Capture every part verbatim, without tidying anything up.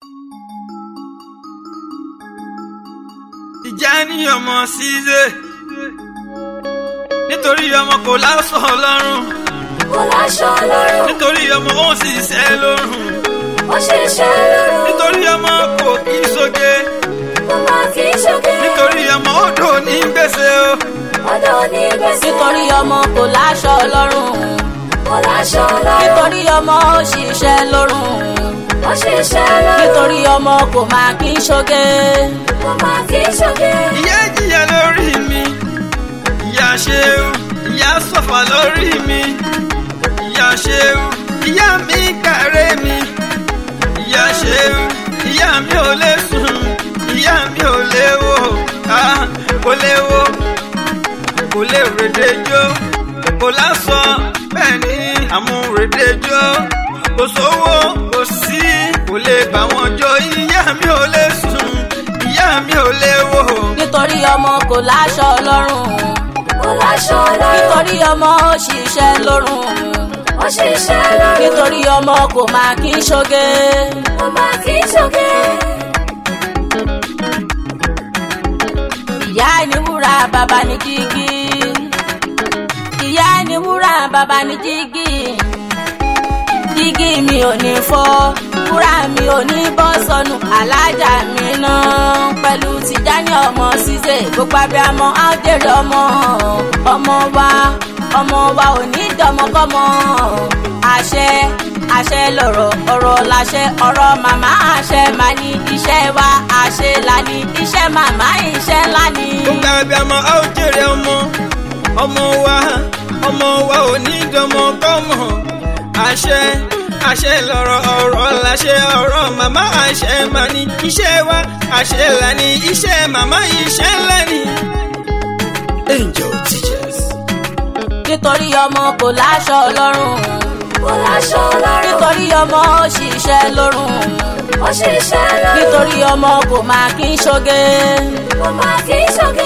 Tijani ọmọ Size nítorí ọmọ kò láṣọ lọ́rùn kò láṣọ lọ́rùn nítorí ọmọ ó ń ṣiṣẹ́ lọ́rùn ó ṣiṣẹ́ lọ́rùn nítorí ọmọ kò kí sóge kò má kí sóge nítorí ọmọ odò ní gbèsè o odò ní gbèsè nítorí ọmọ kò láṣọ lọ́rùn kò láṣọ lọ́rùn nítorí ọmọ ó ṣiṣẹ́ lọ́rùn ó ṣiṣẹ́ lọ́rùn nítorí ọmọ kò má kí sóge kò má kí sóge. ìyá jìyà lórí mi ìyá ṣeun ìyá sọ̀fà lórí mi ìyá ṣeun ìyá mi kàrẹ́ mi ìyá ṣeun ìyá mi ò lè sùn ìyá mi ò lè wò ah kò lè wò kò lè rèdèjò kò lásọ bẹ́ẹ̀ ni àmúrèdèjò kò sówó kò sí kò lè bá wọn jó ìyá mi ò lè sùn ìyá mi ò lè wò. nítorí ọmọ kò láṣọ lọ́rùn kò láṣọ lọ́rùn nítorí ọmọ ó ṣiṣẹ́ lọ́rùn ó ṣiṣẹ́ lọ́rùn nítorí ọmọ kò má kí sóge kò má kí sóge. ìyá ni wúrà bàbá ni jígí ìyá ni wúrà bàbá ni jígí jígí mi ò ní fọ́ wúrà mi ò ní bọ́ sọnù alájà mi náà pẹ̀lú Tijani ọmọ Size gbogbo abiyamọ á jèrè ọmọ ọmọ wa ọmọ wa ò ní dọmọkọmọ àṣẹ àṣẹ lọ̀rọ̀ ọ̀rọ̀ láṣẹ ọ̀rọ̀ màmá àṣẹ mà ní iṣẹ́ wa àṣẹ là ní iṣẹ́ màmá iṣẹ́ ńlá ni. gbogbo abiyamọ á jèrè ọmọ ọmọ wa ọmọ wa ò ní dọmọkọmọ àṣẹ àṣẹ lọ̀rọ̀ ọ̀rọ̀ láṣẹ ọ̀rọ̀ màmá àṣẹ mà ní iṣẹ́ wa àṣẹ là ní iṣẹ́ màmá iṣẹ́ ńlá ni. Angel Teachers. nítorí ọmọ kò láṣọ lọ́rùn kò láṣọ lọ́rùn nítorí ọmọ ó ṣiṣẹ́ lọ́rùn ó ṣiṣẹ́ lọ́rùn nítorí ọmọ kò má kí sóge kò má kí sóge.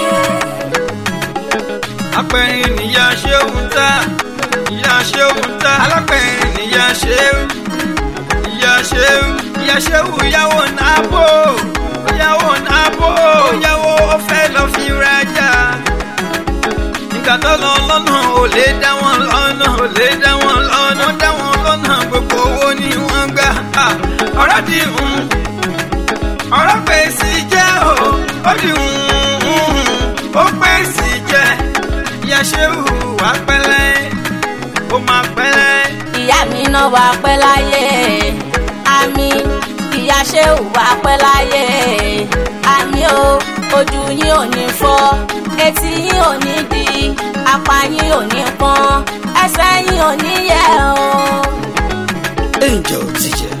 apẹ̀rin nìyá ṣéun ta ìyá ṣéun ta alápẹ̀rin nìyá ṣéun ìyá ṣéun ìyá ṣéun ìyàwó nàbò ìyàwó nàbò ìyàwó ó fẹ́ lọ fi rajà nígbà tó lọ lọ́nà ò lè dá wọn lọ́nà ò lè dá wọn lọ́nà ó dá wọn lọ́nà gbogbo owó ni wọ́n gbà ọ̀rọ̀ di hùn ọ̀rọ̀ pé sí jẹ́ o ó di hùn ó pé sí jẹ́ ìyá ṣéun wà pẹ́lẹ́ ó máa pẹ́lẹ́. ìyá mi náà wà pẹ́ láyé àmì ìyá Ṣehu wà pẹ́ láyé àmì o ojú yín ò ní fọ́ etí yín ò ní di apá yín ò ní pọ́n ẹsẹ̀ yín ò ní yẹ̀ o. Angel Teachers.